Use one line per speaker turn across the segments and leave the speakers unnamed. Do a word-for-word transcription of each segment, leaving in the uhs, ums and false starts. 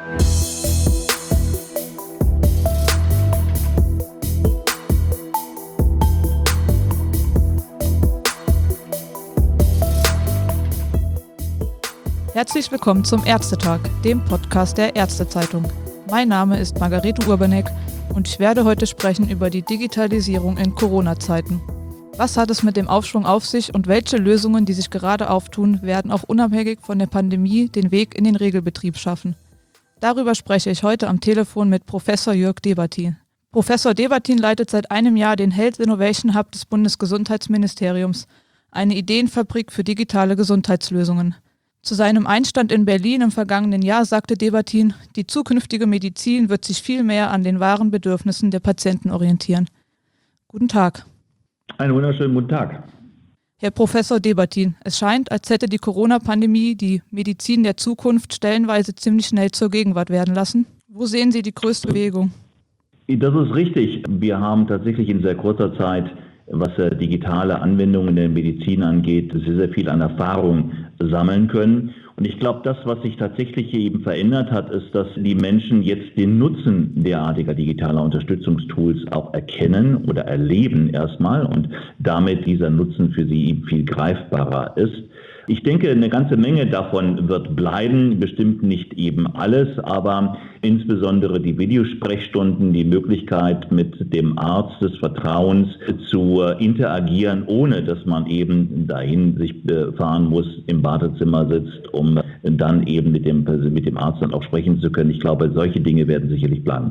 Herzlich willkommen zum Ärztetag, dem Podcast der Ärztezeitung. Mein Name ist Margarete Urbanek und ich werde heute sprechen über die Digitalisierung in Corona-Zeiten. Was hat es mit dem Aufschwung auf sich und welche Lösungen, die sich gerade auftun, werden auch unabhängig von der Pandemie den Weg in den Regelbetrieb schaffen? Darüber spreche ich heute am Telefon mit Professor Jörg Debatin. Professor Debatin leitet seit einem Jahr den Health Innovation Hub des Bundesgesundheitsministeriums, eine Ideenfabrik für digitale Gesundheitslösungen. Zu seinem Einstand in Berlin im vergangenen Jahr sagte Debatin, die zukünftige Medizin wird sich viel mehr an den wahren Bedürfnissen der Patienten orientieren. Guten Tag.
Einen wunderschönen guten Tag.
Herr Professor Debatin, es scheint, als hätte die Corona-Pandemie die Medizin der Zukunft stellenweise ziemlich schnell zur Gegenwart werden lassen. Wo sehen Sie die größte Bewegung?
Das ist richtig. Wir haben tatsächlich in sehr kurzer Zeit, was digitale Anwendungen in der Medizin angeht, sehr, sehr viel an Erfahrung sammeln können. Und ich glaube, das, was sich tatsächlich hier eben verändert hat, ist, dass die Menschen jetzt den Nutzen derartiger digitaler Unterstützungstools auch erkennen oder erleben erstmal und damit dieser Nutzen für sie eben viel greifbarer ist. Ich denke, eine ganze Menge davon wird bleiben, bestimmt nicht eben alles, aber insbesondere die Videosprechstunden, die Möglichkeit mit dem Arzt des Vertrauens zu interagieren, ohne dass man eben dahin sich fahren muss, im Wartezimmer sitzt, um dann eben mit dem, mit dem Arzt dann auch sprechen zu können. Ich glaube, solche Dinge werden sicherlich bleiben.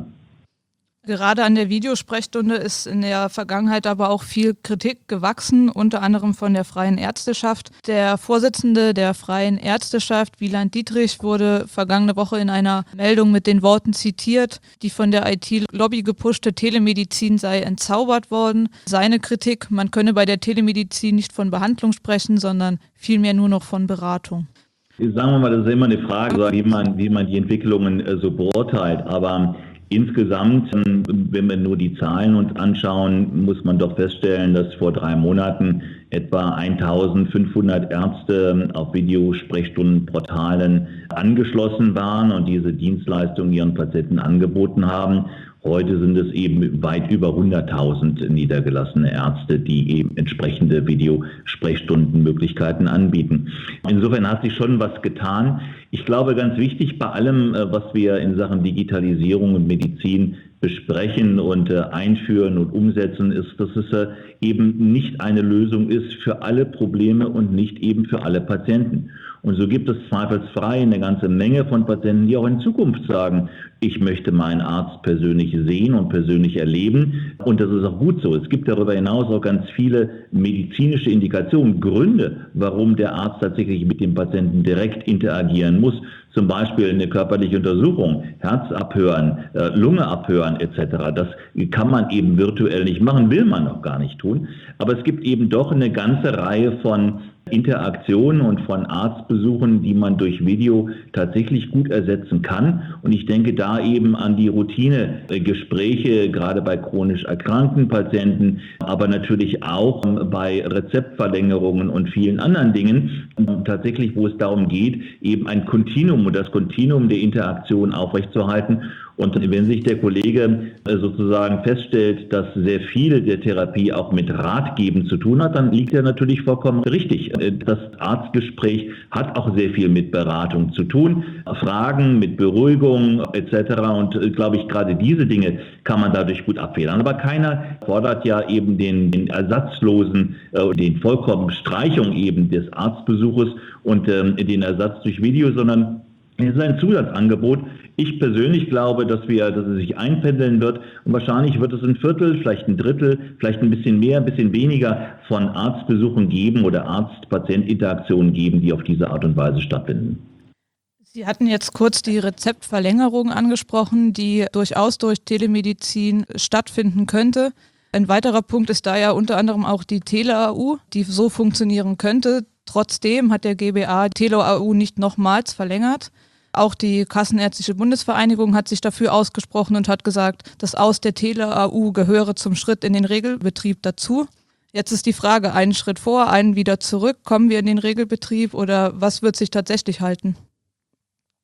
Gerade an der Videosprechstunde ist in der Vergangenheit aber auch viel Kritik gewachsen, unter anderem von der Freien Ärzteschaft. Der Vorsitzende der Freien Ärzteschaft, Wieland Dietrich, wurde vergangene Woche in einer Meldung mit den Worten zitiert, die von der I T-Lobby gepushte Telemedizin sei entzaubert worden. Seine Kritik, man könne bei der Telemedizin nicht von Behandlung sprechen, sondern vielmehr nur noch von Beratung.
Sagen wir mal, das ist immer eine Frage, wie man, wie man die Entwicklungen so beurteilt, aber insgesamt, wenn wir nur die Zahlen uns anschauen, muss man doch feststellen, dass vor drei Monaten etwa eintausendfünfhundert Ärzte auf Videosprechstundenportalen angeschlossen waren und diese Dienstleistung ihren Patienten angeboten haben. Heute sind es eben weit über hunderttausend niedergelassene Ärzte, die eben entsprechende Videosprechstundenmöglichkeiten anbieten. Insofern hat sich schon was getan. Ich glaube, ganz wichtig bei allem, was wir in Sachen Digitalisierung und Medizin besprechen und einführen und umsetzen, ist, dass es eben nicht eine Lösung ist für alle Probleme und nicht eben für alle Patienten. Und so gibt es zweifelsfrei eine ganze Menge von Patienten, die auch in Zukunft sagen, ich möchte meinen Arzt persönlich sehen und persönlich erleben. Und das ist auch gut so. Es gibt darüber hinaus auch ganz viele medizinische Indikationen, Gründe, warum der Arzt tatsächlich mit dem Patienten direkt interagieren muss. Zum Beispiel eine körperliche Untersuchung, Herz abhören, Lunge abhören et cetera. Das kann man eben virtuell nicht machen, will man auch gar nicht tun. Aber es gibt eben doch eine ganze Reihe von Interaktionen und von Arztbesuchen, die man durch Video tatsächlich gut ersetzen kann. Und ich denke da eben an die Routinegespräche, gerade bei chronisch erkrankten Patienten, aber natürlich auch bei Rezeptverlängerungen und vielen anderen Dingen, tatsächlich, wo es darum geht, eben ein Kontinuum und das Kontinuum der Interaktion aufrechtzuerhalten. Und wenn sich der Kollege sozusagen feststellt, dass sehr viel der Therapie auch mit Ratgeben zu tun hat, dann liegt er natürlich vollkommen richtig. Das Arztgespräch hat auch sehr viel mit Beratung zu tun, Fragen mit Beruhigung et cetera. Und glaube ich, gerade diese Dinge kann man dadurch gut abfedern. Aber keiner fordert ja eben den, den ersatzlosen, den vollkommenen Streichung eben des Arztbesuches und den Ersatz durch Video, sondern es ist ein Zusatzangebot. Ich persönlich glaube, dass wir, dass es sich einpendeln wird und wahrscheinlich wird es ein Viertel, vielleicht ein Drittel, vielleicht ein bisschen mehr, ein bisschen weniger von Arztbesuchen geben oder Arzt-Patient-Interaktionen geben, die auf diese Art und Weise stattfinden.
Sie hatten jetzt kurz die Rezeptverlängerung angesprochen, die durchaus durch Telemedizin stattfinden könnte. Ein weiterer Punkt ist da ja unter anderem auch die Tele-A U, die so funktionieren könnte. Trotzdem hat der G B A Tele-A U nicht nochmals verlängert. Auch die Kassenärztliche Bundesvereinigung hat sich dafür ausgesprochen und hat gesagt, das Aus der Tele-A U gehöre zum Schritt in den Regelbetrieb dazu. Jetzt ist die Frage, einen Schritt vor, einen wieder zurück. Kommen wir in den Regelbetrieb oder was wird sich tatsächlich halten?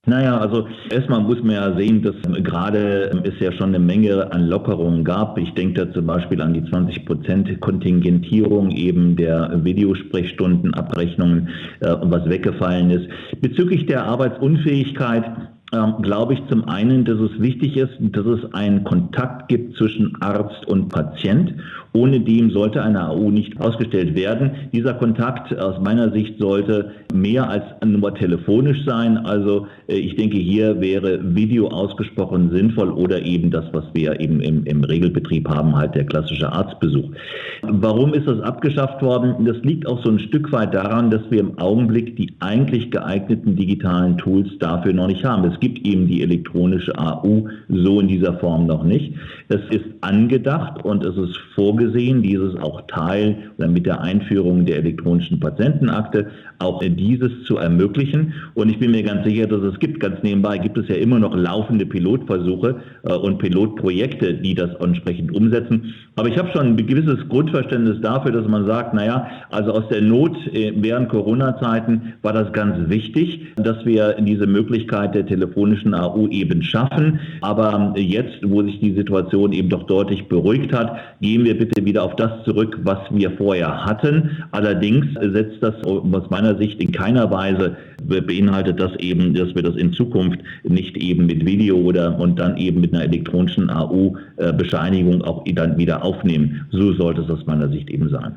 Naja, also erstmal muss man ja sehen, dass gerade es ja schon eine Menge an Lockerungen gab. Ich denke da zum Beispiel an die zwanzig Prozent Kontingentierung eben der Videosprechstundenabrechnungen, äh, was weggefallen ist. Bezüglich der Arbeitsunfähigkeit ähm, glaube ich zum einen, dass es wichtig ist, dass es einen Kontakt gibt zwischen Arzt und Patient. Ohne dem sollte eine A U nicht ausgestellt werden. Dieser Kontakt aus meiner Sicht sollte mehr als nur telefonisch sein. Also äh, ich denke, hier wäre Video ausgesprochen sinnvoll oder eben das, was wir eben im, im Regelbetrieb haben, halt der klassische Arztbesuch. Warum ist das abgeschafft worden? Das liegt auch so ein Stück weit daran, dass wir im Augenblick die eigentlich geeigneten digitalen Tools dafür noch nicht haben. Es gibt eben die elektronische A U so in dieser Form noch nicht. Es ist angedacht und es ist vorgesehen, dieses auch Teil oder mit der Einführung der elektronischen Patientenakte auch dieses zu ermöglichen. Und ich bin mir ganz sicher, dass es gibt, ganz nebenbei gibt es ja immer noch laufende Pilotversuche äh, und Pilotprojekte, die das entsprechend umsetzen. Aber ich habe schon ein gewisses Grundverständnis dafür, dass man sagt, naja, also aus der Not äh, während Corona-Zeiten war das ganz wichtig, dass wir diese Möglichkeit der telefonischen A U eben schaffen. Aber jetzt, wo sich die Situation eben doch deutlich beruhigt hat, gehen wir bitte wieder auf das zurück, was wir vorher hatten. Allerdings setzt das aus meiner Sicht in keiner Weise beinhaltet das eben, dass wir das in Zukunft nicht eben mit Video oder und dann eben mit einer elektronischen A U-Bescheinigung auch dann wieder aufnehmen. So sollte es aus meiner Sicht eben sein.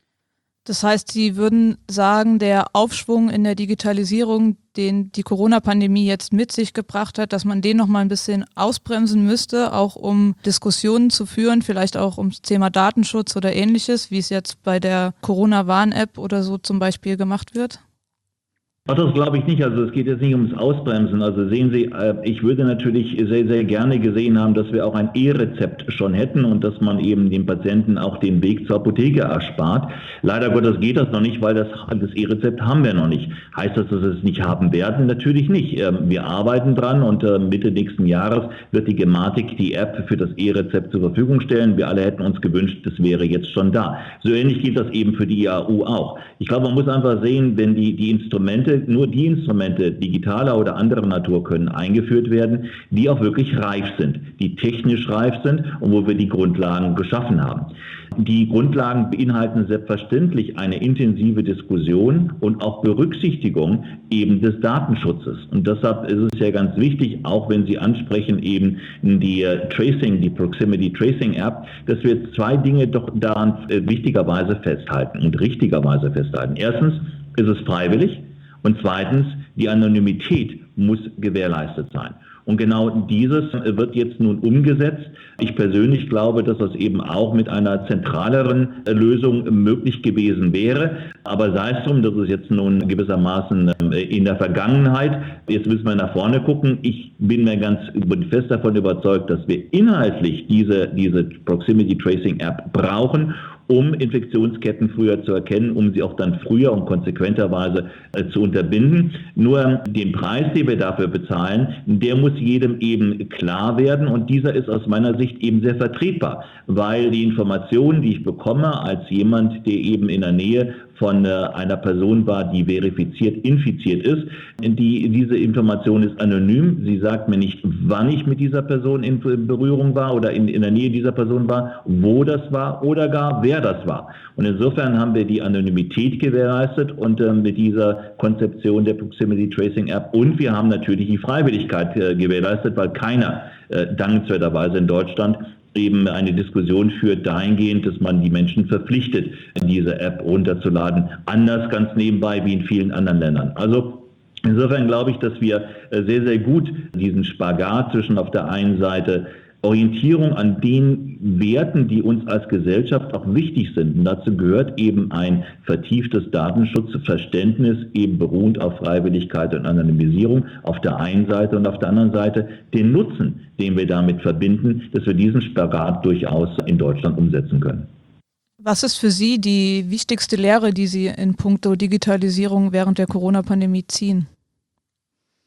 Das heißt, Sie würden sagen, der Aufschwung in der Digitalisierung, den die Corona-Pandemie jetzt mit sich gebracht hat, dass man den noch mal ein bisschen ausbremsen müsste, auch um Diskussionen zu führen, vielleicht auch ums Thema Datenschutz oder Ähnliches, wie es jetzt bei der Corona-Warn-App oder so zum Beispiel gemacht wird?
Ach, das glaube ich nicht. Also es geht jetzt nicht ums Ausbremsen. Also sehen Sie, ich würde natürlich sehr, sehr gerne gesehen haben, dass wir auch ein E-Rezept schon hätten und dass man eben dem Patienten auch den Weg zur Apotheke erspart. Leider Gottes geht das noch nicht, weil das, das E-Rezept haben wir noch nicht. Heißt das, dass wir es nicht haben werden? Natürlich nicht. Wir arbeiten dran und Mitte nächsten Jahres wird die Gematik die App für das E-Rezept zur Verfügung stellen. Wir alle hätten uns gewünscht, das wäre jetzt schon da. So ähnlich geht das eben für die A U auch. Ich glaube, man muss einfach sehen, wenn die, die Instrumente nur die Instrumente digitaler oder anderer Natur können eingeführt werden, die auch wirklich reif sind, die technisch reif sind und wo wir die Grundlagen geschaffen haben. Die Grundlagen beinhalten selbstverständlich eine intensive Diskussion und auch Berücksichtigung eben des Datenschutzes. Und deshalb ist es ja ganz wichtig, auch wenn Sie ansprechen eben die Tracing, die Proximity Tracing App, dass wir zwei Dinge doch daran wichtigerweise festhalten und richtigerweise festhalten. Erstens ist es freiwillig. Und zweitens, die Anonymität muss gewährleistet sein. Und genau dieses wird jetzt nun umgesetzt. Ich persönlich glaube, dass das eben auch mit einer zentraleren Lösung möglich gewesen wäre. Aber sei es drum, das ist jetzt nun gewissermaßen in der Vergangenheit. Jetzt müssen wir nach vorne gucken. Ich bin mir ganz fest davon überzeugt, dass wir inhaltlich diese, diese Proximity Tracing App brauchen, um Infektionsketten früher zu erkennen, um sie auch dann früher und konsequenterweise äh, zu unterbinden. Nur den Preis, den wir dafür bezahlen, der muss jedem eben klar werden und dieser ist aus meiner Sicht eben sehr vertretbar, weil die Informationen, die ich bekomme als jemand, der eben in der Nähe von äh, einer Person war, die verifiziert infiziert ist, die, diese Information ist anonym. Sie sagt mir nicht, wann ich mit dieser Person in Berührung war oder in, in der Nähe dieser Person war, wo das war oder gar wer das war. Und insofern haben wir die Anonymität gewährleistet und äh, mit dieser Konzeption der Proximity Tracing App und wir haben natürlich die Freiwilligkeit äh, gewährleistet, weil keiner äh, dankenswerterweise in Deutschland eben eine Diskussion führt dahingehend, dass man die Menschen verpflichtet, diese App runterzuladen. Anders ganz nebenbei wie in vielen anderen Ländern. Also insofern glaube ich, dass wir sehr, sehr gut diesen Spagat zwischen auf der einen Seite Orientierung an den Werten, die uns als Gesellschaft auch wichtig sind. Und dazu gehört eben ein vertieftes Datenschutzverständnis, eben beruhend auf Freiwilligkeit und Anonymisierung auf der einen Seite und auf der anderen Seite den Nutzen, den wir damit verbinden, dass wir diesen Spagat durchaus in Deutschland umsetzen können.
Was ist für Sie die wichtigste Lehre, die Sie in puncto Digitalisierung während der Corona-Pandemie ziehen?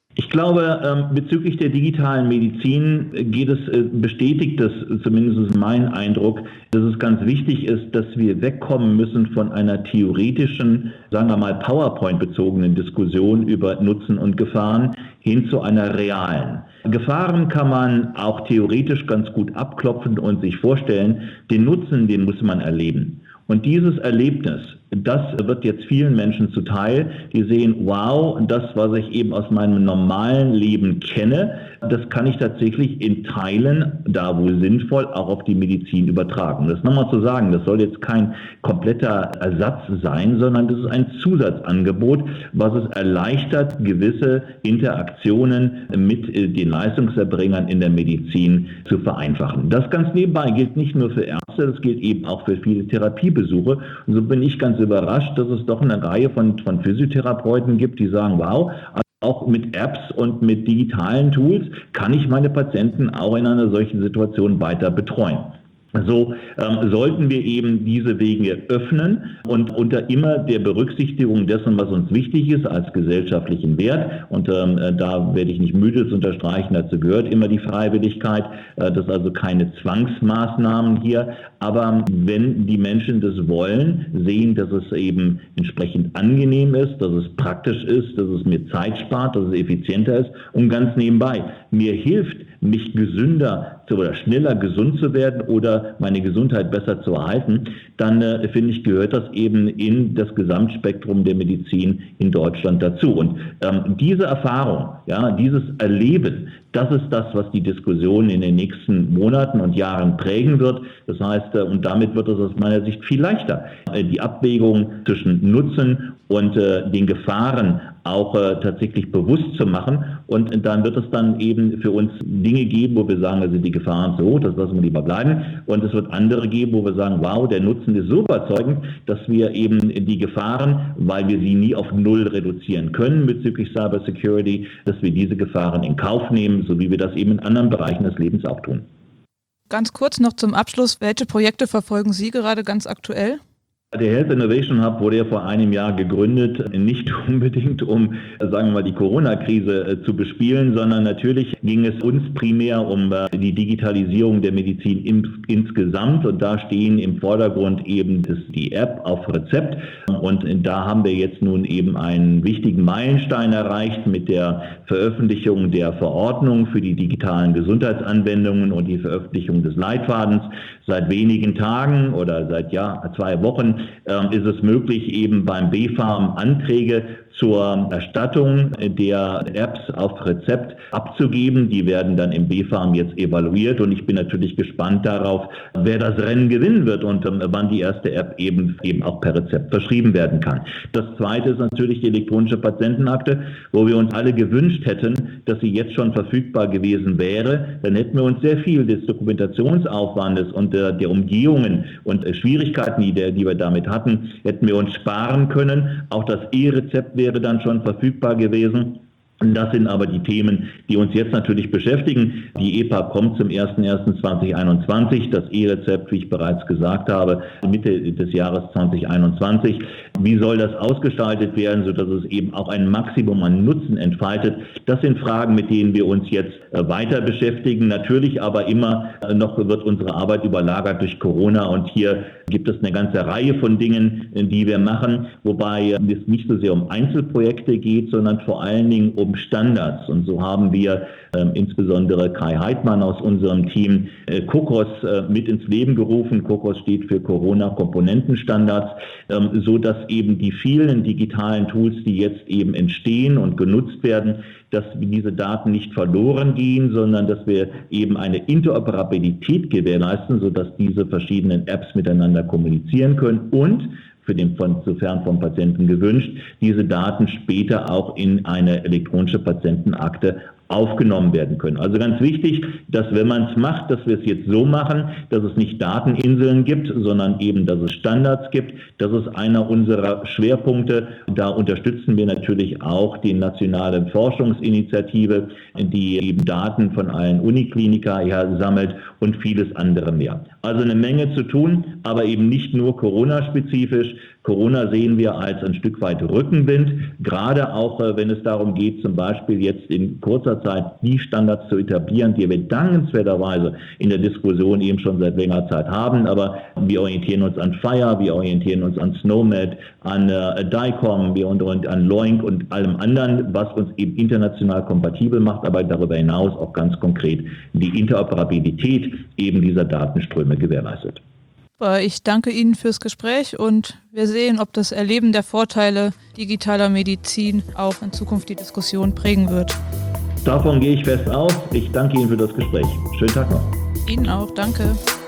Ich glaube, bezüglich der digitalen Medizin geht es, bestätigt das zumindest mein Eindruck, dass es ganz wichtig ist, dass wir wegkommen müssen von einer theoretischen, sagen wir mal PowerPoint-bezogenen Diskussion über Nutzen und Gefahren hin zu einer realen. Gefahren kann man auch theoretisch ganz gut abklopfen und sich vorstellen, den Nutzen, den muss man erleben. Und dieses Erlebnis, das wird jetzt vielen Menschen zuteil, die sehen, wow, das, was ich eben aus meinem normalen Leben kenne, das kann ich tatsächlich in Teilen, da wohl sinnvoll, auch auf die Medizin übertragen. Das nochmal zu sagen, das soll jetzt kein kompletter Ersatz sein, sondern das ist ein Zusatzangebot, was es erleichtert, gewisse Interaktionen mit den Leistungserbringern in der Medizin zu vereinfachen. Das ganz nebenbei gilt nicht nur für Ärzte, das gilt eben auch für viele Therapiebesuche. Und so bin ich ganz überrascht, dass es doch eine Reihe von, von Physiotherapeuten gibt, die sagen, wow, auch mit Apps und mit digitalen Tools kann ich meine Patienten auch in einer solchen Situation weiter betreuen. So ähm, sollten wir eben diese Wege öffnen und unter immer der Berücksichtigung dessen, was uns wichtig ist als gesellschaftlichen Wert. Und ähm, da werde ich nicht müde zu unterstreichen, dazu gehört immer die Freiwilligkeit. Äh, das ist also keine Zwangsmaßnahmen hier. Aber wenn die Menschen das wollen, sehen, dass es eben entsprechend angenehm ist, dass es praktisch ist, dass es mir Zeit spart, dass es effizienter ist und ganz nebenbei mir hilft, mich gesünder zu, oder schneller gesund zu werden oder meine Gesundheit besser zu erhalten, dann äh, finde ich, gehört das eben in das Gesamtspektrum der Medizin in Deutschland dazu. Und ähm, diese Erfahrung, ja, dieses Erleben, das ist das, was die Diskussion in den nächsten Monaten und Jahren prägen wird. Das heißt, äh, und damit wird es aus meiner Sicht viel leichter, äh, die Abwägung zwischen Nutzen und äh, den Gefahren auch äh, tatsächlich bewusst zu machen. Und äh, dann wird es dann eben für uns Dinge geben, wo wir sagen, da sind die Gefahren so hoch, das lassen wir lieber bleiben. Und es wird andere geben, wo wir sagen, wow, der Nutzen ist so überzeugend, dass wir eben die Gefahren, weil wir sie nie auf Null reduzieren können bezüglich Cyber Security, dass wir diese Gefahren in Kauf nehmen, so wie wir das eben in anderen Bereichen des Lebens auch tun.
Ganz kurz noch zum Abschluss, welche Projekte verfolgen Sie gerade ganz aktuell?
Der Health Innovation Hub wurde ja vor einem Jahr gegründet, nicht unbedingt um, sagen wir mal, die Corona-Krise äh, zu bespielen, sondern natürlich ging es uns primär um äh, die Digitalisierung der Medizin im, insgesamt, und da stehen im Vordergrund eben das, die App auf Rezept, und äh, da haben wir jetzt nun eben einen wichtigen Meilenstein erreicht mit der Veröffentlichung der Verordnung für die digitalen Gesundheitsanwendungen und die Veröffentlichung des Leitfadens. Seit wenigen Tagen oder seit ja, zwei Wochen äh, ist es möglich, eben beim B Fam Anträge zur Erstattung der Apps auf Rezept abzugeben. Die werden dann im B Fam jetzt evaluiert, und ich bin natürlich gespannt darauf, wer das Rennen gewinnen wird und ähm, wann die erste App eben, eben auch per Rezept verschrieben werden kann. Das zweite ist natürlich die elektronische Patientenakte, wo wir uns alle gewünscht hätten, dass sie jetzt schon verfügbar gewesen wäre. Dann hätten wir uns sehr viel des Dokumentationsaufwandes und äh, der Umgehungen und äh, Schwierigkeiten, die, der, die wir damit hatten, hätten wir uns sparen können. Auch das E-Rezept wäre dann schon verfügbar gewesen. Und das sind aber die Themen, die uns jetzt natürlich beschäftigen. Die E P A kommt zum ersten ersten zweitausendeinundzwanzig. Das E-Rezept, wie ich bereits gesagt habe, Mitte des Jahres zweitausendeinundzwanzig. Wie soll das ausgestaltet werden, sodass es eben auch ein Maximum an Nutzen entfaltet? Das sind Fragen, mit denen wir uns jetzt weiter beschäftigen. Natürlich aber immer noch wird unsere Arbeit überlagert durch Corona, und hier gibt es eine ganze Reihe von Dingen, die wir machen, wobei es nicht so sehr um Einzelprojekte geht, sondern vor allen Dingen um Standards. Und so haben wir äh, insbesondere Kai Heidmann aus unserem Team äh, COCOS äh, mit ins Leben gerufen. COCOS steht für Corona-Komponentenstandards, ähm, so dass eben die vielen digitalen Tools, die jetzt eben entstehen und genutzt werden, dass diese Daten nicht verloren gehen, sondern dass wir eben eine Interoperabilität gewährleisten, sodass diese verschiedenen Apps miteinander kommunizieren können und für den von, sofern vom Patienten gewünscht, diese Daten später auch in eine elektronische Patientenakte aufgenommen werden können. Also ganz wichtig, dass wenn man es macht, dass wir es jetzt so machen, dass es nicht Dateninseln gibt, sondern eben, dass es Standards gibt. Das ist einer unserer Schwerpunkte. Da unterstützen wir natürlich auch die nationale Forschungsinitiative, die eben Daten von allen Uniklinika her sammelt und vieles andere mehr. Also eine Menge zu tun, aber eben nicht nur Corona-spezifisch. Corona sehen wir als ein Stück weit Rückenwind, gerade auch äh, wenn es darum geht, zum Beispiel jetzt in kurzer Zeit die Standards zu etablieren, die wir dankenswerterweise in der Diskussion eben schon seit längerer Zeit haben. Aber wir orientieren uns an Fire, wir orientieren uns an SNOMED, an äh, DICOM, wir orientieren an Loink und allem anderen, was uns eben international kompatibel macht, aber darüber hinaus auch ganz konkret die Interoperabilität eben dieser Datenströme gewährleistet.
Ich danke Ihnen fürs Gespräch und wir sehen, ob das Erleben der Vorteile digitaler Medizin auch in Zukunft die Diskussion prägen wird.
Davon gehe ich fest aus. Ich danke Ihnen für das Gespräch. Schönen Tag noch.
Ihnen auch, danke.